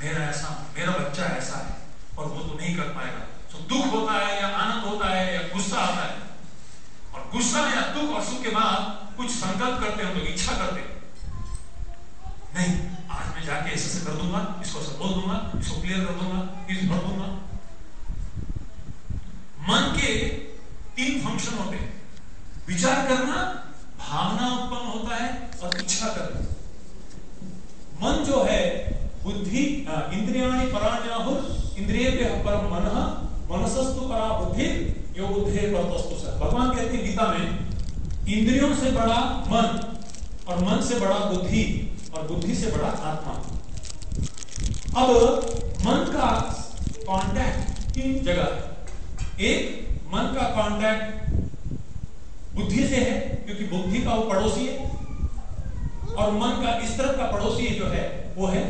मेरा ऐसा, मेरा बच्चा ऐसा है और वो तो नहीं कर पाएगा। तो दुख होता है या आनंद होता है या गुस्सा आता है, और गुस्सा या दुख और सुख के बाद कुछ संकल्प करते हैं, हम लोग इच्छा करते हैं, नहीं आज मैं जाके ऐसे कर दूंगा, इसको सब बोल दूंगा, इसको क्लियर कर दूंगा, इस भर दूंगा। मन के 3 फंक्शन होते हैं, विचार करना, भावना उत्पन्न होता है और इच्छा करना। मन जो है बुद्धि इंद्रियाणि पराण्याहुर इंद्रियेभ्यः परं मनः मनसस्तु परा बुद्धि यो बुद्धे परतस्तु सः। भगवान कहते हैं गीता में, इंद्रियों से बड़ा मन और मन से बड़ा बुद्धि और बुद्धि से बड़ा आत्मा। अब मन का कांटेक्ट 3 जगह है। एक, मन का कांटेक्ट बुद्धि से है क्योंकि बुद्धि का वो पड़ोसी है, और मन का इस तरफ का पड़ोसी जो है वो है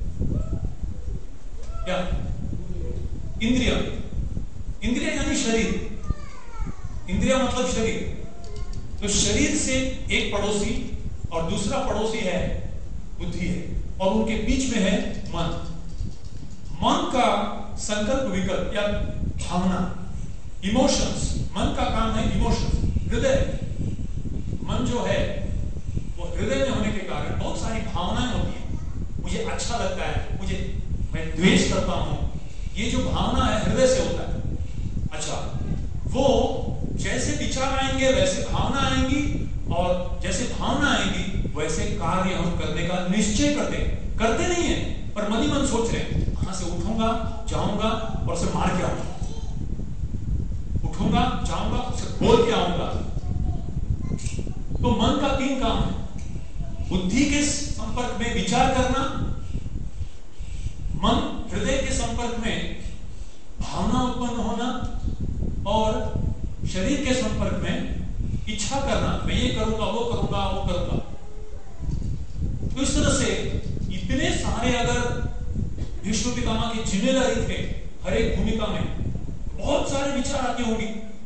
क्या? इंद्रिय। इंद्रिय यानी शरीर। इंद्रिय मतलब शरीर। तो शरीर से एक पड़ोसी और दूसरा पड़ोसी है बुद्धि है, और उनके बीच में है मन। मन का संकल्प विकल्प या भावना, इमोशंस। मन का काम है इमोशंस, हृदय। मन जो है वो हृदय में होने के कारण बहुत सारी भावनाएं होती है। मुझे अच्छा लगता है, मैं द्वेष करता हूं, ये जो भावना है हृदय से होता है। अच्छा, वो जैसे विचार आएंगे वैसे भावना आएंगी, और जैसे भावना आएंगी वैसे कार्य हम करने का निश्चय करते नहीं है, पर मन ही मन सोच रहे हैं, वहां से उठूंगा, जाऊंगा और उसे मार के आऊंगा, उठूंगा, जाऊंगा, उसे बोल के आऊंगा। तो मन का 3 काम है, बुद्धि के संपर्क में विचार करना, मन हृदय के संपर्क में भावना उत्पन्न होना, और शरीर के संपर्क में इच्छा करना, मैं ये करूंगा, वो करूंगा, वो करूंगा। तो इस तरह से इतने सारे अगर भीष्म पितामह की जिम्मेदारी थे, हर एक भूमिका में बहुत सारे विचार आती होंगी।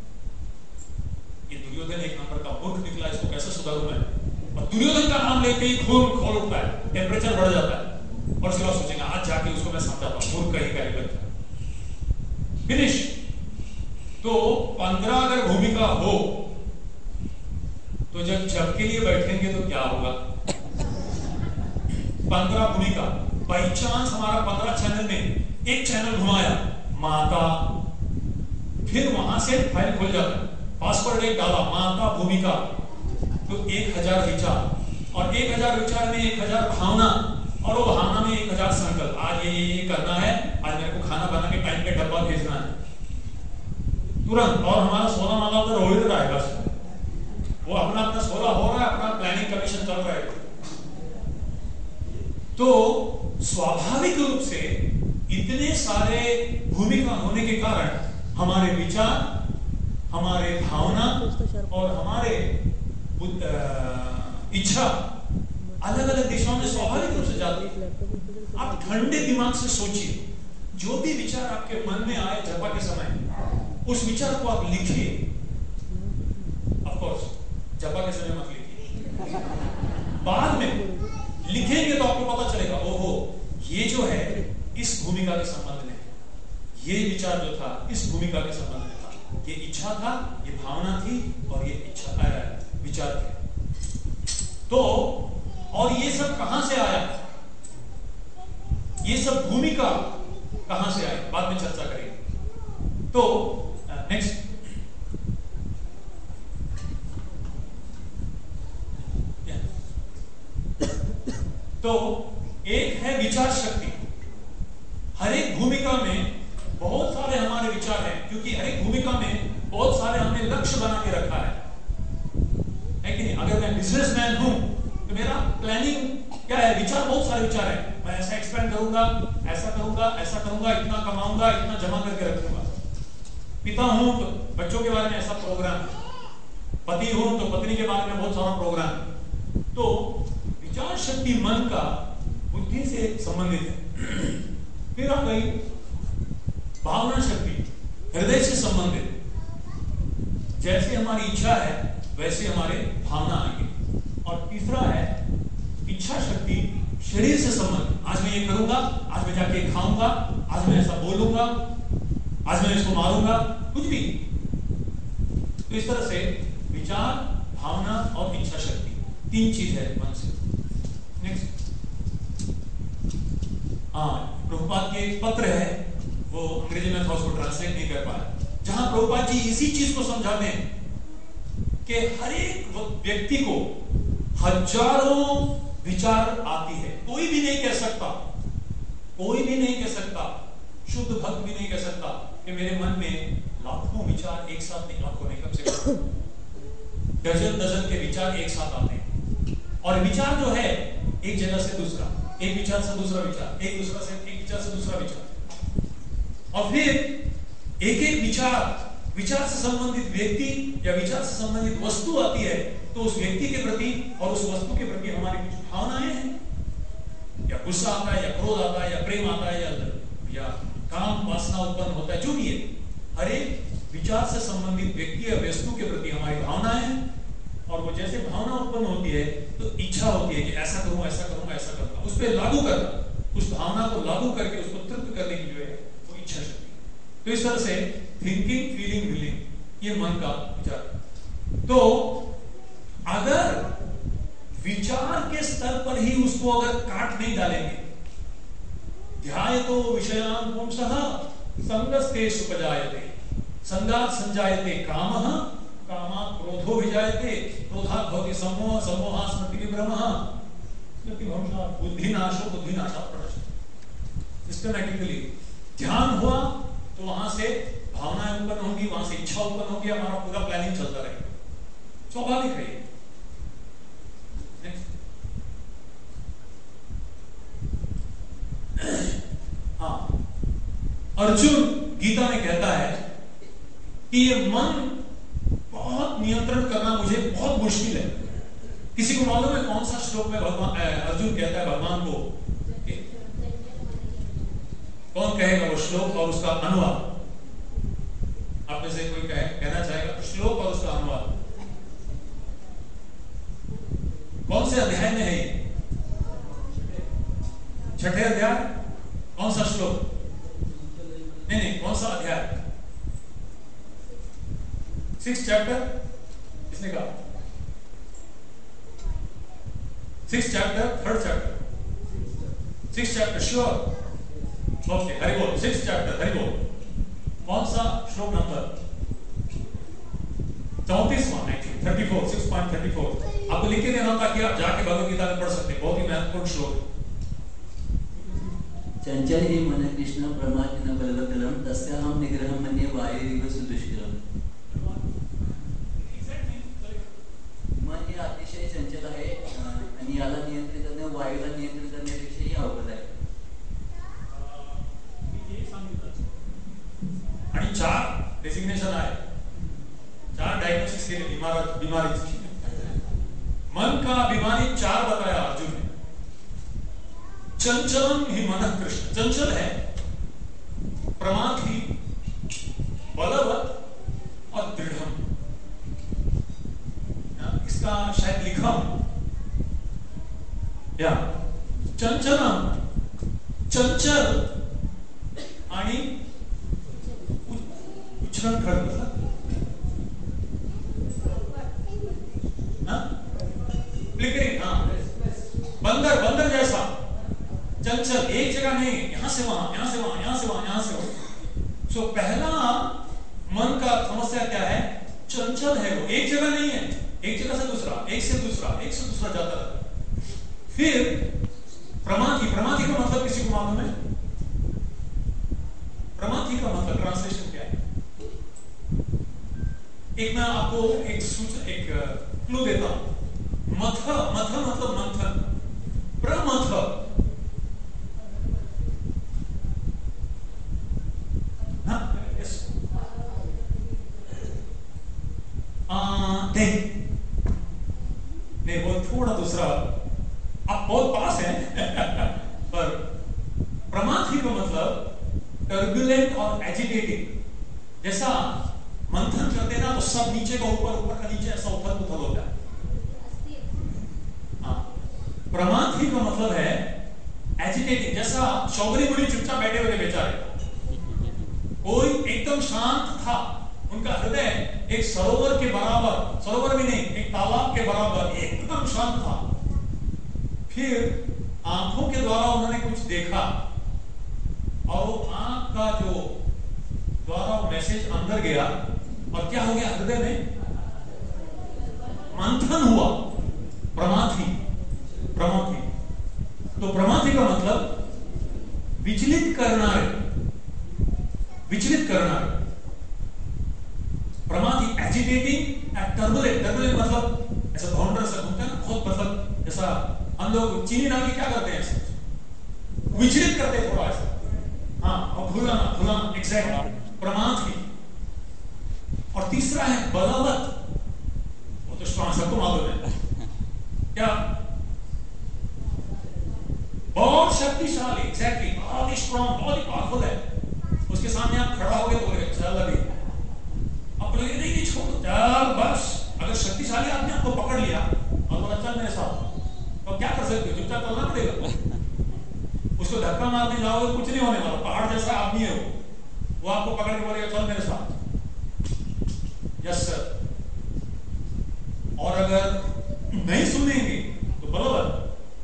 ये दुर्योधन एक नंबर का मूर्ख निकला, इसको कैसे सुधारूं मैं? और दुर्योधन का नाम लेते ही खून खोल उठता है, टेम्परेचर बढ़ जाता है, और सिवा सोचेंगे आज जाके उसको मैं समझाता हूं, मूर्ख कहीं का फिनिश। तो 15 अगर भूमिका हो तो जब के लिए बैठेंगे तो क्या होगा? 15 भूमिका। बाई चांस हमारा 15 चैनल में एक चैनल घुमाया माता, फिर वहां से फाइल खुल जाता है, पासवर्ड एक डाला माता भूमिका, तो 1000 विचार, और 1000 विचार में 1000 भावना, और वो भावना में 1000 संकल्प। आज ये करना है, आज मेरे को खाना बना के टाइम पे डब्बा भेजना है तुरंत, और हमारा 16 माला उधर हो ही रहा है, वो अपना 16 हो रहा है, अपना प्लानिंग कमीशन चल रहा है। तो स्वाभाविक रूप से इतने सारे भूमिका होने के कारण हमारे विचार, हमारे भावना और हमारे इच्छा अलग अलग दिशाओं में स्वाभाविक रूप से जाती है। आप ठंडे दिमाग से सोचिए, जो भी विचार आपके मन में आए जपा के समय, उस विचार को आप लिखिए। ऑफ कोर्स जपा के समय मत लिखिए, बाद में लिखेंगे तो आपको पता चलेगा, ओहो ये जो है इस भूमिका के संबंध में, ये विचार जो था इस भूमिका के संबंध में था, ये इच्छा था, ये भावना थी, और ये इच्छा विचार थे। तो और ये सब कहां से आया, ये सब भूमिका कहां से आई, बाद में चर्चा करेंगे। तो नेक्स्ट, तो एक है विचार शक्ति। हर एक भूमिका में बहुत सारे हमारे विचार हैं, क्योंकि हर एक भूमिका में बहुत सारे हमने लक्ष्य बना के रखा है कि नहीं? अगर मैं बिजनेसमैन हूं तो मेरा प्लानिंग क्या है? विचार, बहुत सारे विचार है, मैं ऐसा एक्सपेंड करूंगा, ऐसा करूंगा, ऐसा करूंगा, इतना कमाऊंगा, इतना जमा करके रखूंगा। पिता हूं तो बच्चों के बारे में ऐसा प्रोग्राम है, पति हूं तो पत्नी के बारे में बहुत सारा प्रोग्राम है। तो विचार शक्ति मन का बुद्धि से संबंधित है। फिर आ गई भावना शक्ति, हृदय से संबंधित। जैसे हमारी इच्छा है वैसे हमारे भावना आएंगे। और तीसरा है इच्छा शक्ति, शरीर से संबंध, आज मैं ये करूंगा, आज मैं जाके खाऊंगा, आज मैं ऐसा बोलूंगा, आज मैं इसको मारूंगा, कुछ भी। तो इस तरह से विचार, भावना और इच्छा शक्ति, तीन चीज है मन से। नेक्स्ट, प्रभुपाद के एक पत्र है, वो अंग्रेजी में था, उसको ट्रांसलेट नहीं कर पाया, जहां प्रभुपाद जी इसी चीज को समझाते हैं कि हर एक व्यक्ति को हजारों विचार आती है, कोई भी नहीं कह सकता, कोई भी नहीं कह सकता, शुद्ध भक्त भी नहीं कह सकता कि मेरे मन में लाखों विचार एक साथ नहीं, लाखों नहीं, कम से कम डजन डजन के विचार एक साथ आते हैं। और विचार जो है एक जगह से दूसरा, एक विचार से दूसरा विचार, एक विचार से दूसरा विचार, और फिर एक एक विचार से संबंधित व्यक्ति या विचार से संबंधित वस्तु आती है, तो उस व्यक्ति के प्रति और उस वस्तु के प्रति हमारी कुछ भावनाएं हैं, या गुस्सा आता है, या क्रोध आता है, या प्रेम आता है, या काम वासना उत्पन्न होता है, जो भी है, हर एक विचार से संबंधित व्यक्ति या वस्तु के प्रति हमारी भावनाएं हैं। और वो जैसे भावना उत्पन्न होती है तो इच्छा होती है कि ऐसा करूं, ऐसा करूं, ऐसा करूंगा, उस पर लागू करना, उस भावना को लागू करके उसको तृप्त करने की जो है वो इच्छा शक्ति। तो इस तरह से थिंकिंग, फीलिंग, विलिंग, ये मन का विचार। तो अगर विचार के स्तर पर ही उसको अगर काट नहीं डालेंगे, ध्यायतो विषयान् पुंसः संगस्ते सुपजायते, संगात् संजायते कामः, कामात् क्रोधो विजायते, क्रोधात् भवति सम्मोहः, सम्मोहात् स्मृतिविभ्रमः, स्मृतिभ्रंशात् बुद्धिनाशो, बुद्धिनाशात् प्रणश्यति। सिस्टमैटिकली ध्यान हुआ तो वहां से भावनाएं उत्पन्न होंगी, वहां से इच्छा उत्पन्न होगी, हमारा पूरा प्लानिंग चलता रहेगा, स्वाभाविक है। हाँ, अर्जुन गीता में कहता है कि ये मन बहुत नियंत्रण करना मुझे बहुत मुश्किल है। किसी को मालूम है कौन सा श्लोक में भगवान अर्जुन कहता है भगवान को? कौन कहेगा वो श्लोक और उसका अनुवाद? आप में से कोई कहना चाहेगा श्लोक और उसका अनुवाद? कौन से अध्याय में है ये? छठे अध्याय? कौन सा श्लोक? नहीं, कौन सा अध्याय? 6th chapter? किसने कहा? 6th chapter, 3rd chapter? 6th chapter, sure? Okay, Hari बोल। 6th चैप्टर, हरि बोल। कौन सा श्लोक नंबर? 34वां, 34, 6.34। आपको लिख के देना ताकि आप जाके भगवत गीता में पढ़ सकते हैं, बहुत ही महत्वपूर्ण श्लोक। चंचल ही मन कृष्ण प्रमाद बलवतरम तस्याहं निग्रहं मन्ये वायुरिव सुदुष्करम। मन हे अतिशय चंचल आहे आणि याला नियंत्रित करणे वायूला नियंत्रित करण्यापेक्षाही अवघड आहे। आणि 4 डेसिग्नेशन आहे, 4 डायग्नोसिस केले बीमारी। मन का बीमारी 4 बताया अर्जुन ने। चंचलम ही मन कृष्ण, चंचल है, प्रमाथी, बलवत और दृढ़। इसका शायद लिखा या चंचलम, चंचल आणि उच्छृंखल मतलब फ्लिकरिंग, बंदर, बंदर जैसा चंचल, एक जगह नहीं, यहां से वहां, यहां से वहां, यहां से वहां, यहां से वहां। सो पहला मन का समस्या क्या है? चंचल है वो, एक जगह नहीं है, एक जगह से दूसरा, एक से दूसरा, एक से दूसरा जाता रहता है। फिर प्रमाथी, प्रमाथी का मतलब किसी को मालूम है? प्रमाथी का मतलब ट्रांसलेशन क्या है? एक मैं आपको एक सूचना, एक क्लू देता हूं। मथ, मथ मतलब मंथन, प्रमथ नहीं, वो थोड़ा दूसरा, आप बहुत पास हैं पर प्रमाथी का मतलब टर्बुलेंट और एजिटेटिंग। जैसा मंथन करते ना तो सब नीचे का ऊपर, ऊपर का नीचे, ऐसा उथल पुथल होता है। हाँ, प्रमाथी का मतलब है एजिटेटिंग, जैसा चौबरी बुढ़ी चुपचाप बैठे हुए थे बेचारे, कोई एकदम शांत था, उनका हृदय एक सरोवर के बराबर, सरोवर भी नहीं, एक तालाब के बराबर एकदम शांत था। फिर आंखों के द्वारा उन्होंने कुछ देखा और वो आंख का जो द्वारा मैसेज अंदर गया और क्या हो गया, हृदय में मंथन हुआ, प्रमाथी। तो प्रमाथी का मतलब विचलित करना है, प्रमाथी, एजिटेटिंग एंड टर्बुलेंट मतलब ऐसा बाउंडर से घूमता है ना, बहुत मतलब ऐसा, हम लोग चीनी डाल के क्या करते हैं, ऐसा विचलित करते हैं थोड़ा ऐसा, हाँ, और भुलाना, एग्जैक्टली, प्रमाथी। और तीसरा है बलवत, वो तो स्ट्रॉन्ग, सबको मालूम है क्या, बहुत शक्तिशाली, एग्जैक्टली, बहुत ही स्ट्रॉन्ग, बहुत ही पावरफुल है। उसके सामने आप खड़ा हो गए तो बोलेगा चल अभी, अब बोलेंगे नहीं छोड़ो चल बस। अगर शक्तिशाली आदमी आपको पकड़ लिया और बोला चल मेरे साथ, तो क्या कर सकते हो, चुपचाप चलना पड़ेगा। उसको धक्का मारने जाओगे कुछ नहीं होने वाला, पहाड़ जैसा आदमी है वो आपको पकड़ के बोलेगा चल मेरे साथ, यस सर। और अगर नहीं सुनेंगे तो बलवत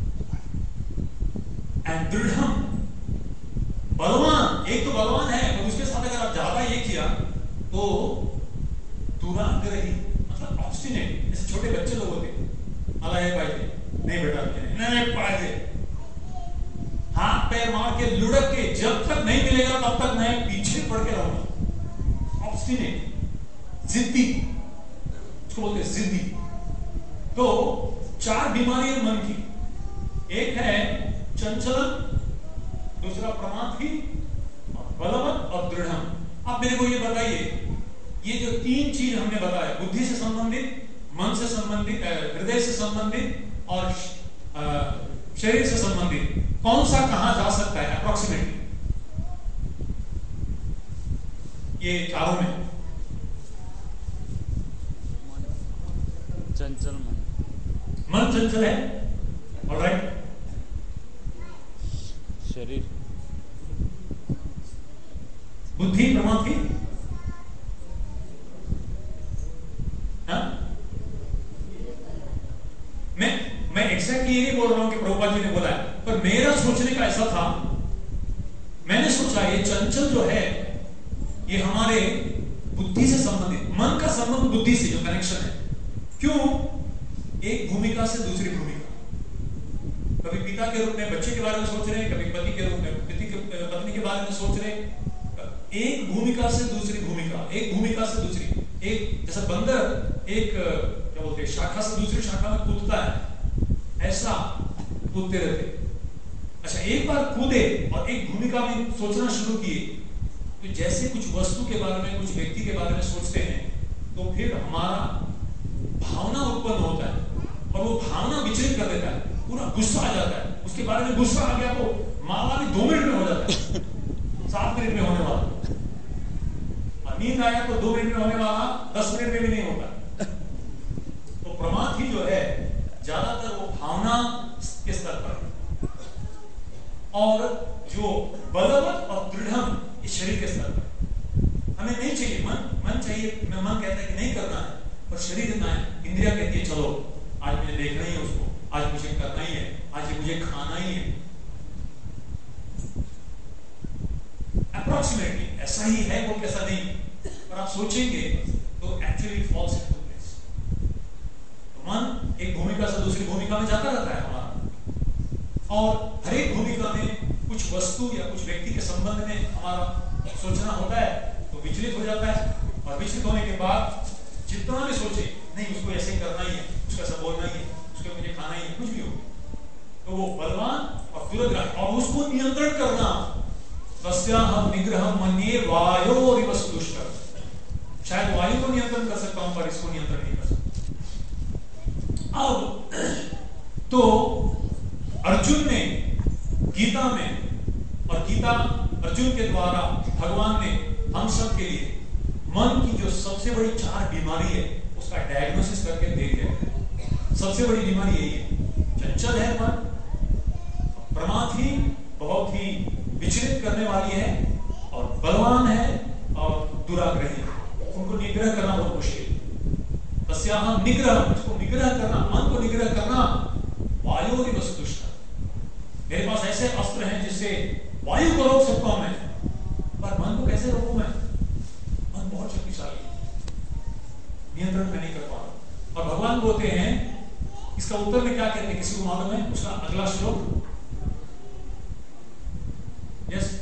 एंड दृढ़म, बलवान, एक तो बलवान है तो उसके साथ अगर आप ज्यादा ये किया तो दुराग्रही मतलब ऑब्स्टिनेट, जैसे छोटे बच्चे लोग होते, अला ये पाए नहीं बेटा नहीं पाए, हाथ पैर मार के लुढ़क के जब तक नहीं मिलेगा तब तक मैं पीछे पड़ के रहूंगा, ऑब्स्टिनेट, जिद्दी, उसको बोलते हैं जिद्दी। तो 4 बीमारियां मन की, एक है चंचलन, दूसरा प्रमाथी, बलवत और दृढ़म। आप मेरे को ये बताइए, ये जो 3 चीज हमने बताया, बुद्धि से संबंधित, मन से संबंधित, हृदय से संबंधित और शरीर से संबंधित, कौन सा कहां जा सकता है अप्रोक्सीमेटली ये चारों में? चंचल मन चंचल है, ऑलराइट। शरीर, बुद्धि प्रमाथी, हाँ? मैं एग्जैक्टली ये नहीं बोल रहा हूं कि प्रभुपाद जी ने बोला है, पर मेरा सोचने का ऐसा था, मैंने सोचा ये चंचल जो है ये हमारे बुद्धि से संबंधित, मन का संबंध बुद्धि से जो कनेक्शन है। क्यों? एक भूमिका से दूसरी भूमिका, कभी पिता के रूप में बच्चे के बारे में सोच रहे हैं, कभी पति के रूप में पत्नी के बारे में सोच रहे हैं, एक भूमिका से दूसरी भूमिका, एक भूमिका से दूसरी, एक जैसा बंदर एक क्या बोलते हैं शाखा से दूसरी शाखा में कूदता है, ऐसा कूदते रहते। अच्छा, एक बार कूदे और एक भूमिका में सोचना शुरू किए तो जैसे कुछ वस्तु के बारे में, कुछ व्यक्ति के बारे में सोचते हैं तो फिर हमारा भावना उत्पन्न होता है और वो भावना विचलित कर देता है, पूरा गुस्सा आ जाता है। उसके बारे में गुस्सा आ गया तो मामला भी 2 मिनट में हो जाता है, 7 मिनट में होने वाला, और नींद आया तो 2 मिनट में होने वाला 10 मिनट में भी नहीं होता। तो प्रमाथी जो है ज्यादातर वो भावना के स्तर पर, और जो बलवत और दृढ़ इस शरीर के स्तर पर। हमें नहीं चाहिए मन चाहिए, मन कहता है कि नहीं करना है, पर शरीर इतना है, इंद्रिया कहती है चलो आज मुझे देखना ही है उसको, आज मुझे करना ही है, आज मुझे खाना ही है। अप्रोक्सीमेटली ऐसा ही है, वो कैसा नहीं, पर आप सोचेंगे तो एक्चुअली फॉल्स इनटू प्लेस। तो मन एक भूमिका से दूसरी भूमिका में जाता रहता है हमारा, और हर एक भूमिका में कुछ वस्तु या कुछ व्यक्ति के संबंध में हमारा सोचना होता है तो विचलित हो जाता है, और विचलित होने के बाद जितना भी सोचे नहीं उसको ऐसे करना ही है, उसको ऐसा बोलना ही है, उसको मुझे खाना ही है, कुछ भी हो, तो वो बलवान और दुर्ग्राही, और उसको नियंत्रण करना, तस्याहं निग्रहं मन्ये वायोरिव सुदुष्करं। शायद वायु को नियंत्रण कर सकता हूं पर इसको नियंत्रण नहीं कर सकता। अब तो अर्जुन ने गीता में, और गीता अर्जुन के द्वारा भगवान ने हम सब के लिए मन की जो सबसे बड़ी 4 बीमारी है उसका डायग्नोसिस करके दे दिया। सबसे बड़ी बीमारी यही है, चंचल है मन, प्रमाथी बहुत ही विचलित करने वाली है और बलवान है और दुराग्रही है, उनको निग्रह करना बहुत मुश्किल। तस्याहं निग्रह, उसको निग्रह करना, मन को निग्रह करना वायुरी वस्तुष्ट। मेरे पास ऐसे अस्त्र हैं जिससे वायु को रोक सकता हूं मैं, पर मन को कैसे रोकूं मैं? मन बहुत शक्तिशाली है, नियंत्रण में नहीं कर पा रहा। और भगवान बोलते हैं, इसका उत्तर में क्या कहते हैं, किसी को मालूम है? उसका अगला श्लोक, यस।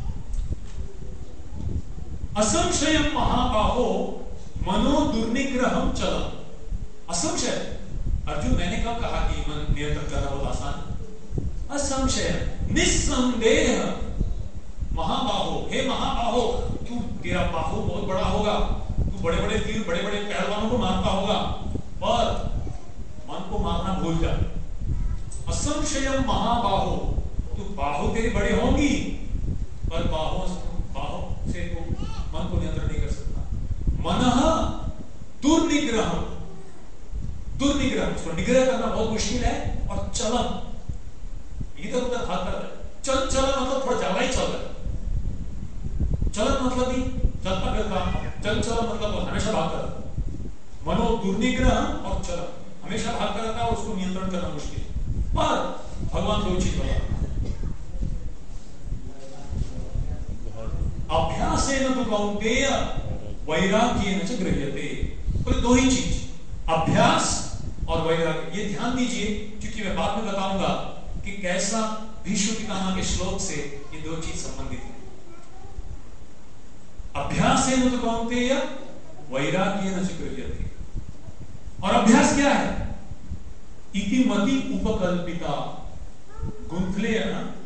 असंशयम महाबाहो मनो दुर्निग्रहम चलम। असंशय, अर्जुन मैंने कब कहा कि मन नियंत्रण करना बहुत आसान? असंशय, निस्संदेह, महाबाहो, हे महाबाहो, तू, तेरा बाहु बहुत बड़ा होगा, तू बड़े बड़े तीर, बड़े बड़े पहलवानों को मारता होगा, पर मन को मारना भूल जा। असंशयम महाबाहो, तू बाहु तेरी बड़े होंगी, पर बाहों से तू मन को नियंत्रण नहीं कर सकता। मनः दुर्निग्रह, दुर्निग्रह, उसको निग्रह करना बहुत मुश्किल है। और चलन, इधर उधर भाग कर, चल चलन मतलब थोड़ा ज्यादा ही चल रहा है। चलन मतलब ही चलता फिरता, चल चलन मतलब हमेशा भाग कर। मनो दुर्निग्रह और चलन, हमेशा भाग कर रहता है और उसको नियंत्रण करना मुश्किल है। पर भगवान दो चीज बता, अभ्यासेन तु कौन्तेय वैराग्येन च गृह्यते। तो दो ही चीज, अभ्यास और वैराग्य। ये ध्यान दीजिए, क्योंकि मैं बाद में बताऊंगा कि कैसा भीष्म पितामह के श्लोक से ये दो चीज संबंधित है। अभ्यासेन तु कौन्तेय वैराग्येन च गृह्यते। और अभ्यास क्या है? इति मति उपकल्पिता। गुंथले है ना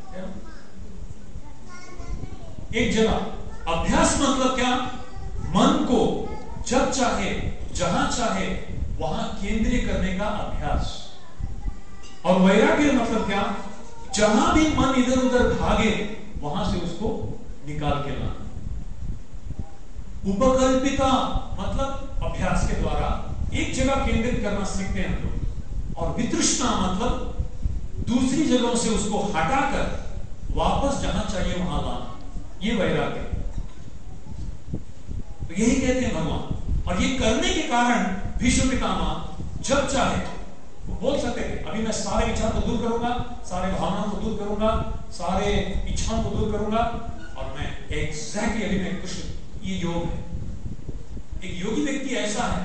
एक जगह। अभ्यास मतलब क्या? मन को जब चाहे जहां चाहे वहां केंद्रीय करने का अभ्यास। और वैराग्य मतलब क्या? जहां भी मन इधर उधर भागे वहां से उसको निकाल के लाना। उपकल्पिता मतलब अभ्यास के द्वारा एक जगह केंद्रित करना सीखते हैं हम लोग। और वितृष्णा मतलब दूसरी जगहों से उसको हटाकर वापस जहां चाहिए वहां लाना, ये वैराग्य। तो यही कहते हैं भगवान। और ये करने के कारण भीष्म पितामह जब चाहे वो बोल सकते थे, अभी मैं सारे विचार को दूर करूंगा, सारे भावनाओं को दूर करूंगा, सारे इच्छाओं को दूर करूंगा, और मैं एग्जैक्टली अभी मैं कुछ, ये योग है। एक योगी व्यक्ति ऐसा है,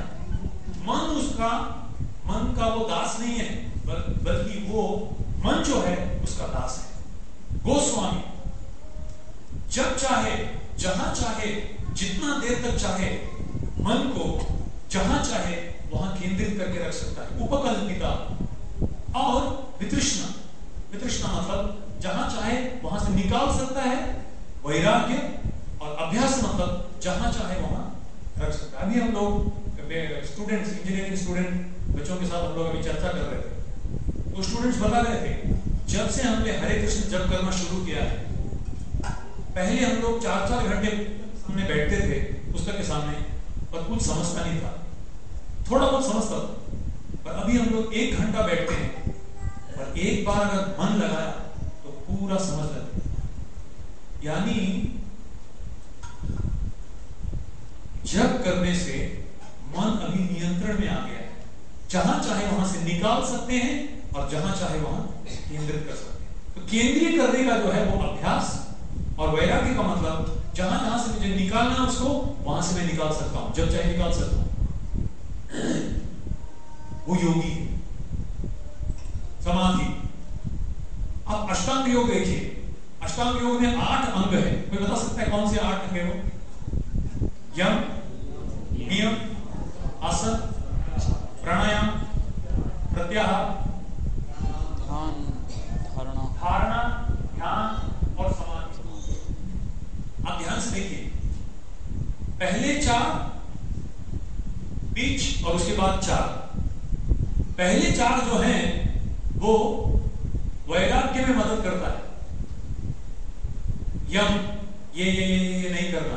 मन का वो दास नहीं है, बल्कि वो मन जो है उसका दास है। गोस्वामी जब चाहे जहां चाहे जितना देर तक चाहे मन को जहां चाहे वहां केंद्रित करके रख सकता है। उपकल्पिता। और वितृष्णा, वितृष्णा मतलब जहां चाहे वहां से निकाल सकता है। वैराग्य और अभ्यास मतलब जहां चाहे वहां रख सकता है। अभी हम लोग स्टूडेंट्स, इंजीनियरिंग स्टूडेंट बच्चों के साथ हम लोग अभी चर्चा कर रहे थे, तो स्टूडेंट्स बता रहे थे, जब से हमने हरे कृष्ण जप करना शुरू किया है, पहले हम लोग 4-4 घंटे सामने बैठते थे पुस्तक के सामने, पर कुछ समझता नहीं था, थोड़ा बहुत समझता था। पर अभी हम लोग 1 घंटा बैठते हैं और एक बार अगर मन लगाया तो पूरा समझ लेते हैं। यानी जप करने से मन अभी नियंत्रण में आ गया है। जहां चाहे वहां से निकाल सकते हैं और जहां चाहे वहां केंद्रित कर सकते हैं। तो केंद्रीय करने का जो है वो अभ्यास, और वैराग्य का मतलब जहां जहां से मुझे निकालना है उसको वहां से मैं निकाल सकता हूं, जब चाहे निकाल सकता हूं। वो योगी है। समाधि। अब अष्टांग योग देखिए, अष्टांग योग में 8 अंग है। कोई बता सकता है कौन से 8 अंग है वो? यम, नियम, आसन, प्राणायाम, प्रत्याहार, धारणा, ध्यान और समाधि। आप ध्यान से देखिए, पहले 4, बीच और उसके बाद 4। पहले 4 जो हैं वो वैराग्य में मदद करता है। यम, ये नहीं करना।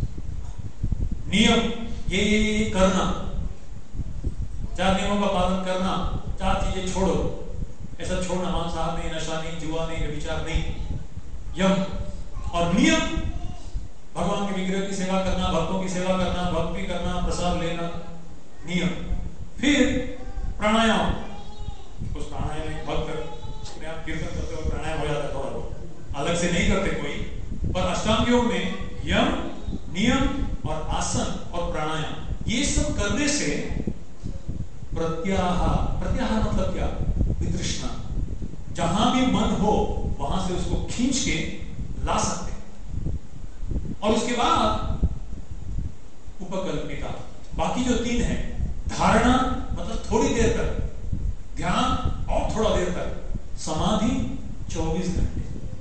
नियम, ये करना, 4 नियमों का पालन करना, 4 चीजें छोड़ो। ऐसा छोड़ना, मांसाहार नहीं, नशा नहीं, जुआ नहीं, व्यभिचार नहीं, यम। और नियम, भगवान के विग्रह की सेवा करना, भक्तों की सेवा करना, भक्ति करना, प्रसाद लेना, नियम। फिर प्राणायाम, उस प्राणायाम में भक्त अपने आप कीर्तन करते हुए प्राणायाम हो जाता है, थोड़ा बहुत अलग से नहीं करते कोई, पर अष्टांग योग में यम, नियम और आसन और प्राणायाम, ये सब करने से प्रत्याहार, प्रत्याहार मतलब क्या, वितृष्णा, जहां भी मन हो वहां से उसको खींच के ला सकते हैं। और उसके बाद उपकल्पिता, बाकी जो तीन है, धारणा मतलब थोड़ी देर तक, ध्यान और थोड़ा देर तक, समाधि 24 घंटे।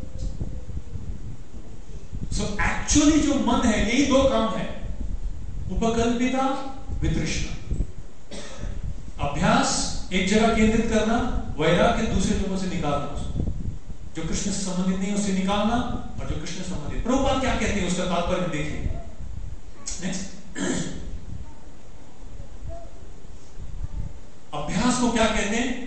सो एक्चुअली जो मन है, यही दो काम है, उपकल्पिता, वितृष्णा। अभ्यास एक जगह केंद्रित करना, वैराग्य दूसरे जगहों से निकालना, उसको जो कृष्ण से संबंधित नहीं उसे निकालना, और जो कृष्ण से संबंधित। प्रभुपाद क्या कहते हैं उसका तात्पर्य देखिए। नेक्स्ट, अभ्यास को क्या कहते हैं?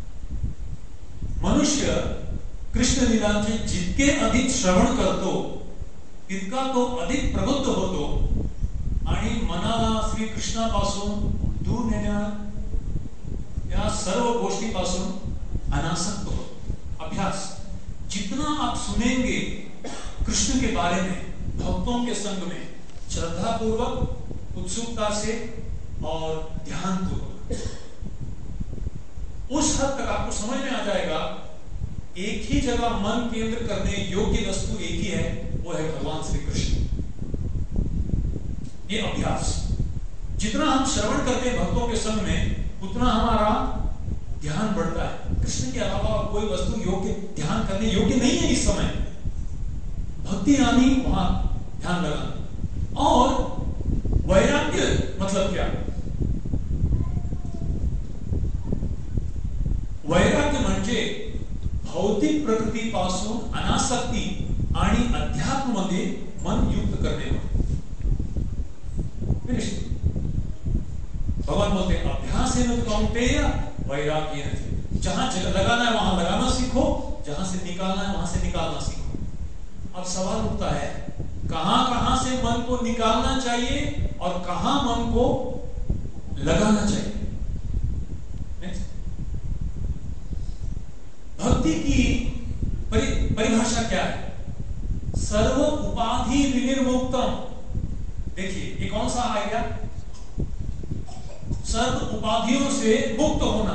मनुष्य कृष्ण लीलांचे जितके अधिक श्रवण करतो तितका तो अधिक प्रबुद्ध होतो आणि मनाला श्री कृष्णापासून दूर नेण्या या सर्व गोष्टीपासून अनासक्त होतो। अभ्यास, जितना आप सुनेंगे कृष्ण के बारे में भक्तों के संग में, श्रद्धा पूर्वक, उत्सुकता से और ध्यान पूर्वक, उस हद तक आपको समझ में आ जाएगा एक ही जगह मन केंद्र करने योग्य वस्तु एक ही है, वो है भगवान श्री कृष्ण। ये अभ्यास, जितना हम श्रवण करते हैं भक्तों के संग में, उतना हमारा ध्यान बढ़ता है। कृष्ण के अलावा कोई वस्तु योग्य, ध्यान करने योग्य नहीं है इस समय। भक्ति आनी, वहां ध्यान लगाना। और वैराग्य मतलब क्या? वैराग्य म्हणजे भौतिक प्रकृतीपासून अनासक्ती आणि अध्यात्ममध्ये मन युक्त करणे। फिनिश। भगवान बोलते हैं अभ्यास कौन्तेय वैराग्य। जहां लगाना है वहां लगाना सीखो, जहां से निकालना है वहां से निकालना सीखो। अब सवाल उठता है, कहां कहां से मन को निकालना चाहिए और कहां मन को लगाना चाहिए? भक्ति की परिभाषा क्या है? सर्व उपाधि विनिर्मुक्तम। देखिए ये कौन सा आ गया? सर्व उपाधियों से मुक्त होना।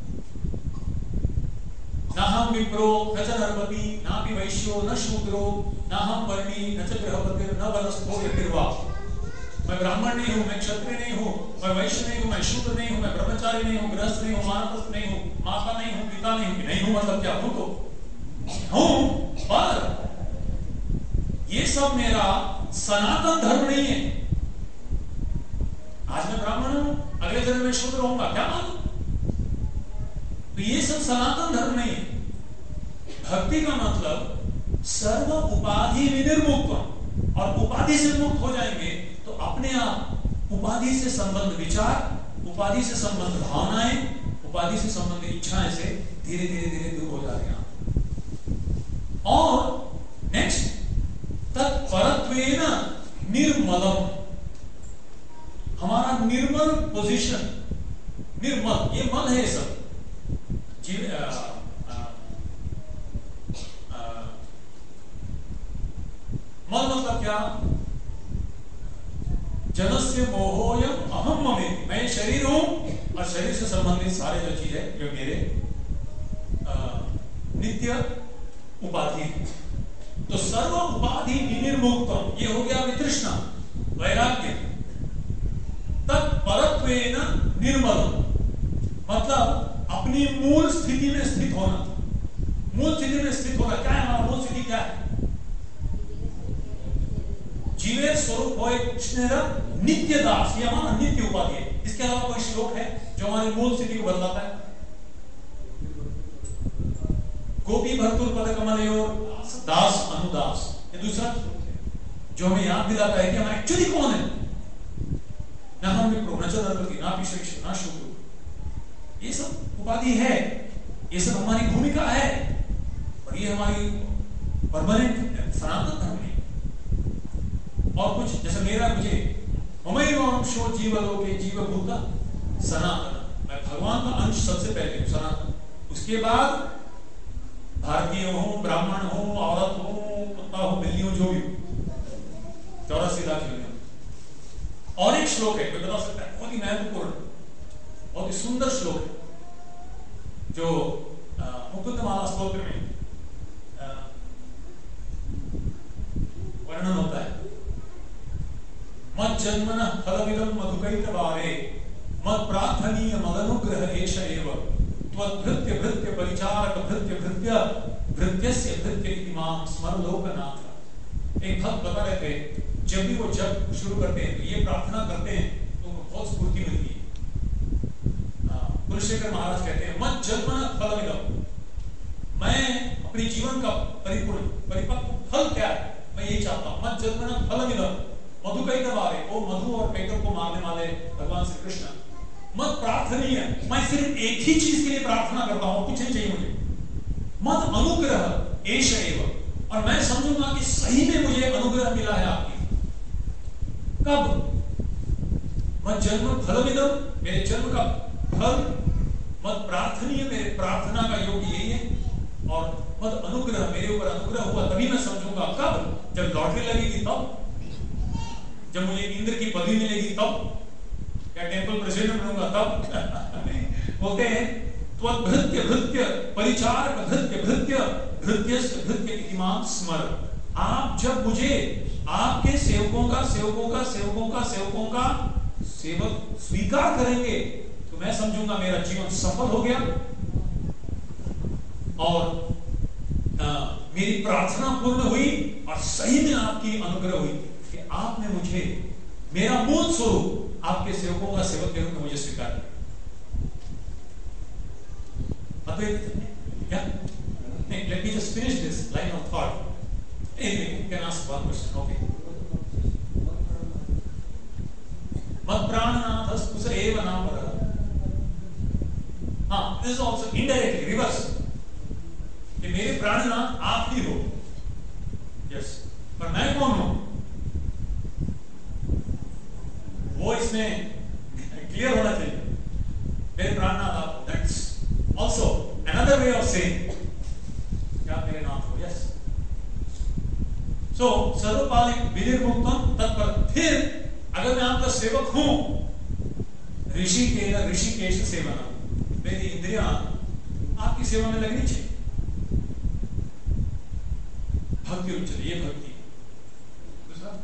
न हम विप्रो न च नरपति न भी वैश्यो न शूद्रो न हम वर्णी न च गृहपति न वनस्थो यतिर्वा। मैं ब्राह्मण नहीं हूं, मैं क्षत्रिय नहीं हूं, मैं वैश्य नहीं हूं, मैं शूद्र नहीं हूं, मैं ब्रह्मचारी नहीं हूं, गृहस्थ नहीं हूं, वानप्रस्थ नहीं हूं, माता नहीं हूं, पिता नहीं हूं। नहीं हूं मतलब क्या? हूं तो हूं, पर ये सब मेरा सनातन धर्म नहीं है। आज मैं ब्राह्मण हूं, अगले जन्म में शूद्र होऊंगा, क्या मालूम? तो ये सब सनातन धर्म नहीं है। भक्ति का मतलब सर्व उपाधि विनिर्मुक्त, और उपाधि से मुक्त हो जाएंगे तो अपने आप उपाधि से संबंध विचार, उपाधि से संबंध भावनाएं, उपाधि से संबंधित इच्छाएं से धीरे धीरे धीरे दूर हो जाते हैं। और नेक्स्ट, तत्परत्वेन निर्मलम। हमारा निर्मल पोजीशन, निर्मल, ये मल है सब। मल मतलब क्या? जनस्य मोहोयम अहम ममे। मैं शरीर हूं और शरीर से संबंधित सारे जो चीज है, जो मेरे नित्य उपाधि है। तो सर्व उपाधि विनिर्मुक्तम, ये हो गया वितृष्णा, वैराग्य। तत्परत्वेन निर्मलम मतलब अपनी मूल स्थिति में स्थित होना। मूल स्थिति में स्थित होना क्या है? हमारा मूल स्थिति क्या है? जीवे स्वरूप हो कृष्ण नित्य दास, ये हमारा नित्य उपाधि है। इसके अलावा कोई श्लोक है जो हमारी मूल स्थिति को बदलाता है? गोपी भर्तुर पद कमलयोर दास अनुदास, ये दूसरा श्लोक है जो हमें याद दिलाता है कि हम एक्चुअली कौन है। न हम विप्रो न च नरपति न भी वैश्य न शूद्र, ये सब उपाधि है। ये सब हमारी भूमिका है, और ये हमारी परमानेंट सनातन धर्म है। और कुछ जैसे मुझे ममैवांशो जीवलोके जीवभूता सनातन, मैं भगवान का अंश सबसे पहले हूं, सनातन। उसके बाद भारतीय हो, ब्राह्मण हो, औरत हो, कुत्ता हो, बिल्ली हो, जो भी हो, 84 लाख योनियों। और एक श्लोक है, कोई बता सकता है? बहुत ही महत्वपूर्ण, बहुत ही सुंदर श्लोक है जो मुकुंदमाला स्तोत्र में वर्णन होता है। मत जन्मन फलमिदं मधुकैटभारे मत प्रार्थनीय मदनुग्रह एष एव त्वद्भृत्य भृत्य परिचारक भृत्य भृत्य भृत्यस्य भृत्य इति मां स्मर लोकनाथ। एक भक्त बता रहे थे, जब भी वो जप शुरू करते हैं तो ये प्रार्थना करते हैं तो उनको बहुत स्फूर्ति मिलती है। कुलशेखर महाराज कहते हैं, मत जन्मन फलमिदं, मैं अपने जीवन का परिपूर्ण परिपक्व फल क्या है, मैं यही चाहता हूं। मत जन्मन फलमिदं मधुकैटभारे, वो मधु और कैटव को मारने वाले भगवान श्री कृष्ण। मत प्रार्थनीय, मैं सिर्फ एक ही चीज के लिए प्रार्थना करता हूं, कुछ नहीं चाहिए मुझे। मत अनुग्रह एष एव, और मैं समझूंगा कि सही में मुझे अनुग्रह मिला है आपकी। कब? मत जन्म फलमिदं, मेरे जन्म का फल। मत प्रार्थनीय, मेरे प्रार्थना का योग यही है। और मत अनुग्रह, मेरे ऊपर अनुग्रह हुआ तभी मैं समझूंगा। कब? जब लॉटरी लगेगी तब, जब मुझे इंद्र की पदवी मिलेगी तब, या टेंपल प्रेसिडेंट बनूंगा तब। बोलते हैं त्वद्भृत्य भृत्य परिचारक भृत्य भृत्य भृत्यस्य भृत्य इति मां स्मर। आप जब मुझे आपके सेवकों का सेवकों का सेवकों का सेवकों का सेवक स्वीकार करेंगे तो मैं समझूंगा मेरा जीवन सफल हो गया, और मेरी प्रार्थना पूर्ण हुई, और सही में आपकी अनुग्रह हुई कि आपने मुझे मेरा मूल स्वरूप आपके सेवकों का सेवक के रूप में मुझे स्वीकार किया। क्या? नहीं, let me just finish this line of thought. Anyway, you can ask one question. Okay. मत प्राणनाथस् कुस एव नामरः। हाँ, this is also indirectly reverse. कि मेरे प्राणनाथ आप ही हो। Yes. पर मैं कौन हूं? वो इसमें क्लियर होना चाहिए। मेरे प्राणनाथ आप, that's also another way of saying क्या मेरे नाथ हो। यस, सो सर्वपालिक विनिर्मुक्तम तत्पर। फिर अगर मैं आपका सेवक हूं, ऋषिकेश सेवना, मेरी इंद्रियां आपकी सेवा में लगनी चाहिए। भक्ति उच्चते, ये भक्ति। दूसरा,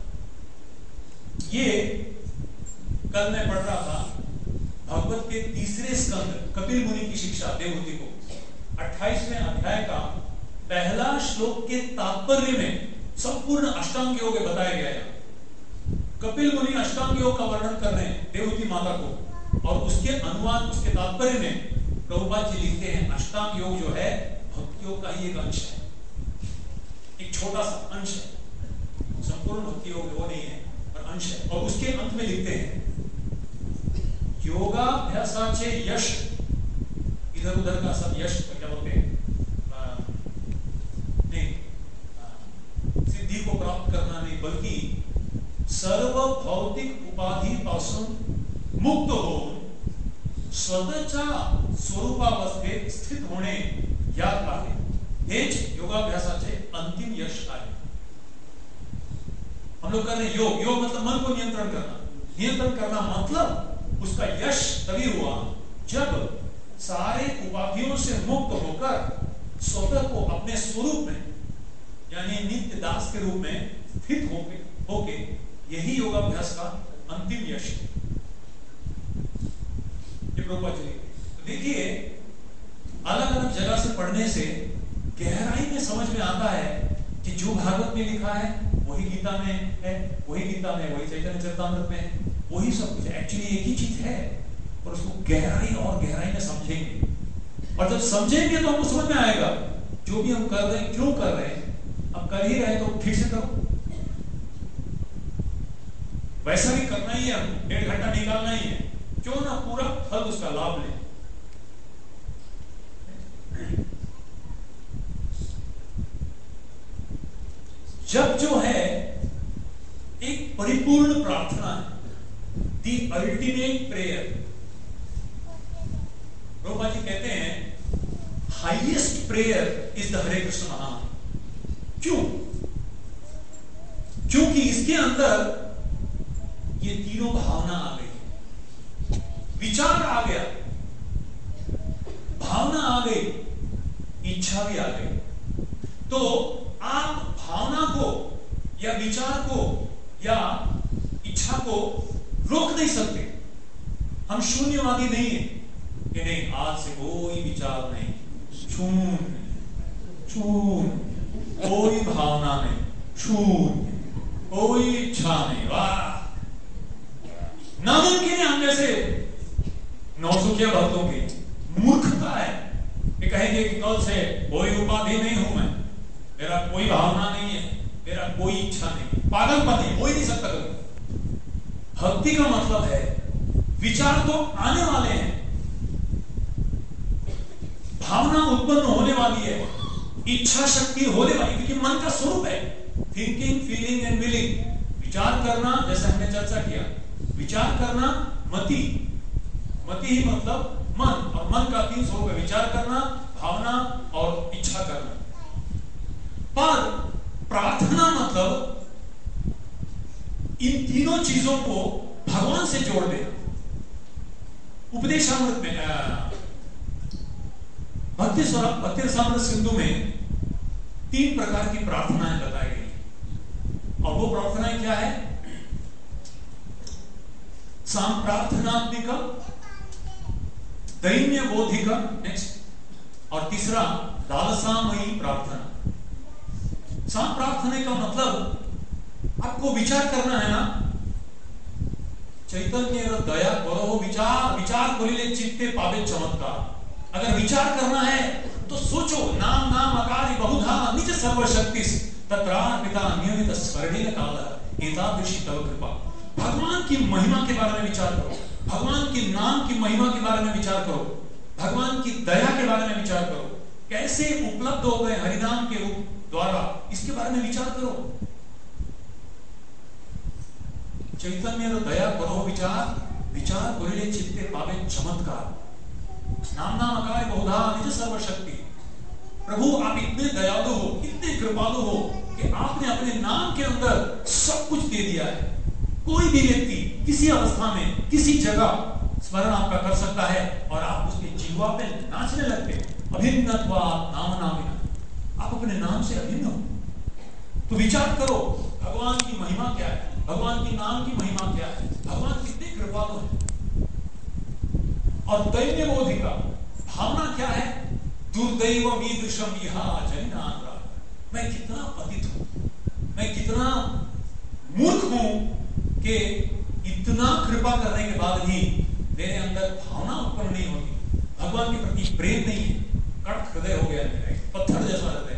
ये कल मैं पढ़ रहा था भागवत के 3रे स्कंद कपिल मुनि की शिक्षा देवहूति को 28वें अध्याय का पहला श्लोक के तात्पर्य में संपूर्ण अष्टांग योग बताया गया है। कपिल मुनि अष्टांग योग का वर्णन कर रहे हैं देवहूति माता को, और उसके अनुवाद उसके तात्पर्य में प्रभुपाद जी लिखते हैं अष्टांग योग जो है भक्ति योग का ही एक अंश है, एक छोटा सा अंश है। संपूर्ण भक्ति योग वो नहीं है पर अंश है। और उसके अंत में लिखते हैं योगाभ्यासाचे यश, इधर उधर का सब यश क्या बोलते हैं, सिद्धि को प्राप्त करना नहीं, बल्कि सर्व भौतिक उपाधि पासून मुक्त होऊन स्वतःच्या स्वरूपावस्थेत स्थित होणे यात आहे, हेच योगाभ्यासाचे अंतिम यश आहे। हम लोग कर रहे हैं योग। योग मतलब मन को नियंत्रण करना। नियंत्रण करना मतलब उसका यश तभी हुआ जब सारे उपाधियों से मुक्त होकर स्वतः को अपने स्वरूप में यानी नित्य दास के रूप में स्थित होके, यही योगाभ्यास का अंतिम यश है। देखिए, अलग अलग जगह से पढ़ने से गहराई में समझ में आता है कि जो भागवत में लिखा है वही गीता में है, वही गीता में, वही चैतन्य चरितामृत में है, वही सब कुछ एक्चुअली एक ही चीज है। और उसको गहराई और गहराई में समझेंगे, और जब समझेंगे तो हमको समझ में आएगा जो भी हम कर रहे हैं क्यों कर रहे हैं। अब कर ही रहे तो ठीक से करो, वैसा भी करना ही है, 1.5 घंटा निकालना ही है, क्यों ना पूरा फल उसका लाभ ले। जब जो है एक परिपूर्ण प्रार्थना है, the ultimate prayer, Prabhupada ji कहते हैं highest prayer is the Hare Krishna Mahamantra. क्यों? क्योंकि इसके अंदर ये तीनों भावना आ गई, विचार आ गया, भावना आ गई, इच्छा भी आ गई। तो आप भावना को या विचार को या इच्छा को रोक नहीं सकते। हम शून्यवादी नहीं है कि नहीं आज से कोई विचार नहीं, शून्य, कोई भावना नहीं, शून्य, कोई इच्छा नहीं। वाह, नामुमकिन है हम जैसे नौसुखिया भक्तों की मूर्खता है। ये कहेंगे कि कल से कोई उपाधि नहीं हूं मैं, मेरा कोई भावना नहीं है, मेरा कोई इच्छा नहीं। पागलपन है, हो ही नहीं सकता कभी। भक्ति का मतलब है विचार तो आने वाले हैं, भावना उत्पन्न होने वाली है, इच्छा शक्ति होने वाली, क्योंकि मन का स्वरूप है थिंकिंग, फीलिंग एंड विलिंग। विचार करना, जैसे हमने चर्चा किया, विचार करना मति, मति ही मतलब मन, और मन का तीन स्वरूप है, विचार करना, भावना और इच्छा करना। पर प्रार्थना मतलब इन तीनों चीजों को भगवान से जोड़ देना। उपदेशामृत में भक्ति रसामृत सिंधु में 3 प्रकार की प्रार्थनाएं बताई गई, और वो प्रार्थनाएं क्या है? सांप्रार्थनात्मिका, दैन्य बोधिका, नेक्स्ट, और तीसरा लालसामयी प्रार्थना। सांप्रार्थना का मतलब आपको विचार करना है ना, चैतन्य दया करो, विचार करिले चित्ते पावे चमत्कार। अगर विचार करना है तो सोचो, नाम नाम अकारि बहुधा निज सर्वशक्ति तत्रार्पिता नियमित स्वर्णिन काल एतादृशी तव कृपा। भगवान की महिमा के बारे में विचार करो, भगवान के नाम की महिमा के बारे में विचार करो, भगवान की दया के बारे में विचार करो, कैसे उपलब्ध हो गए हरिनाम के रूप द्वारा, इसके बारे में विचार करो। चैतन्य दया करो, विचार करिले चित्ते पावे चमत्कार। नाम नाम अकारि बहुधा निज सर्वशक्ति। प्रभु आप इतने दयालु हो, इतने कृपालु हो कि आपने अपने नाम के अंदर सब कुछ दे दिया है। कोई भी व्यक्ति किसी अवस्था में किसी जगह स्मरण आपका कर सकता है और आप उसके जीवा पे नाचने लगते। अभिन्नत्वात् नाम नामिना, आप अपने नाम से अभिन्न हो। तो विचार करो भगवान की महिमा क्या है, भगवान की नाम की महिमा क्या है, भगवान कितने कृपालु है। और दैन्य बोधिका भावना क्या है? दुर्दैव मीदृशम यहा जनिनान्द्रा। मैं कितना पतित हूं, मैं कितना मूर्ख हूं कि इतना कृपा करने के बाद भी मेरे अंदर भावना उत्पन्न नहीं होती, भगवान के प्रति प्रेम नहीं है, कड़क हृदय हो गया मेरा, पत्थर जैसा हृदय।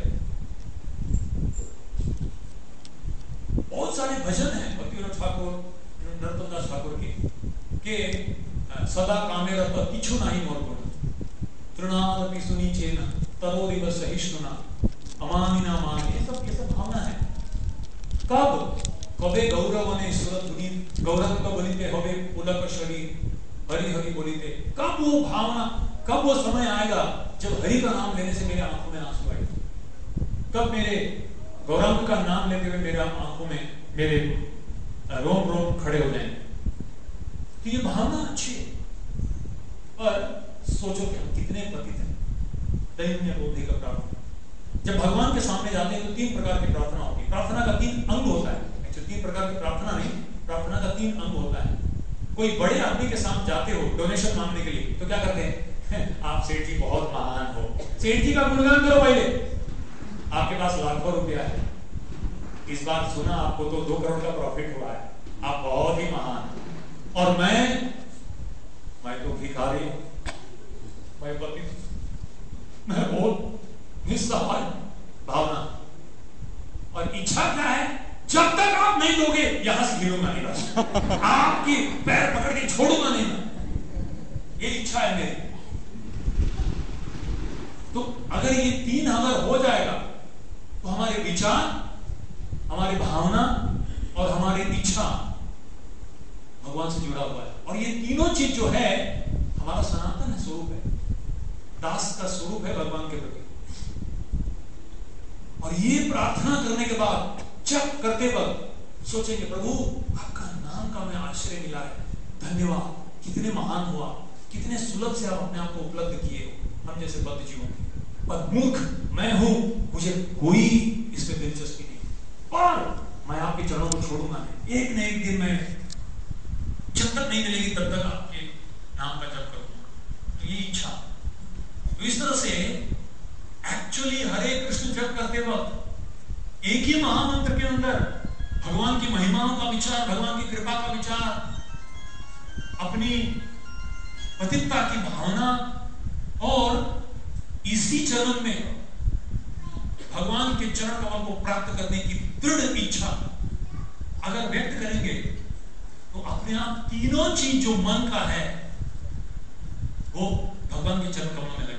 बहुत सारे भजन हैं भक्ति विनोद ठाकुर, नरोत्तम दास ठाकुर के सदा कामे रत किछु नाही मोर गुण, तृणादपि सुनीचेन तरोरिव सहिष्णुना अमानिना माने। ये सब भावना है। कब कबे गौरवने सुरधुनी गौरव बोलिते होवे पुलक शरीर हरि हरि बोलिते। कब वो भावना, कब वो समय आएगा जब हरि का नाम लेने से मेरे आंखों में आंसू आएगा? कब मेरे गौरव का नाम लेते हुए मेरे आंखों में मेरे रोम रोम खड़े हो जाएंगे? तो ये भावना अच्छी है, पर सोचो कि हम कितने पतित हैं। दैन्य बोधिका प्रार्थना, जब भगवान के सामने जाते हैं तो 3 प्रकार की प्रार्थना होती है। प्रार्थना का 3 अंग होता है। एक्चुअली 3 प्रकार की प्रार्थना नहीं, प्रार्थना का 3 अंग होता है। कोई बड़े आदमी के सामने जाते हो डोनेशन मांगने के लिए, तो क्या करते हैं? आप सेठ जी बहुत महान हो, सेठ जी का गुणगान करो पहले, आपके पास लाखों रुपया है, इस बार सुना आपको तो 2 करोड़ का प्रॉफिट हुआ है, आप बहुत ही महान। और मैं तो भिखारी हूं, मैं पतित, मैं बहुत निस्सहाय भावना। और इच्छा क्या है? जब तक आप नहीं दोगे यहां से गिरूंगा नहीं, बस आपकी पैर पकड़ के छोड़ूंगा नहीं मैं। ये इच्छा है मेरी। तो अगर ये 3 अगर हो जाएगा तो हमारे विचार, हमारी भावना और हमारी इच्छा भगवान से जुड़ा हुआ है। और ये तीनों चीज जो है हमारा सनातन स्वरूप है, दास का स्वरूप है भगवान के प्रति। और ये प्रार्थना करने के बाद जप करते वक्त सोचेंगे, प्रभु आपका नाम का मैं आश्रय मिला है, धन्यवाद, कितने महान हुआ, कितने सुलभ से आप अपने आप को उपलब्ध किए हो हम जैसे बद्ध जीवों के। पर मूर्ख मैं हूं, मुझे कोई इसमें दिलचस्पी नहीं, और मैं आपके चरणों को छोड़ूंगा नहीं। एक न एक दिन मैं, जब तक नहीं मिलेगी तब तक आपके नाम का जप करूंगा। तो ये इच्छा। तो इस तरह से एक्चुअली हरे कृष्ण जप करते वक्त एक ही महामंत्र के अंदर भगवान की महिमाओं का विचार, भगवान की कृपा का विचार, अपनी पतितता की भावना, और इसी चरण में भगवान के चरण कमल को प्राप्त करने की दृढ़ इच्छा अगर व्यक्त करेंगे तो अपने आप तीनों चीज जो मन का है वो भगवान के चरण कमलों में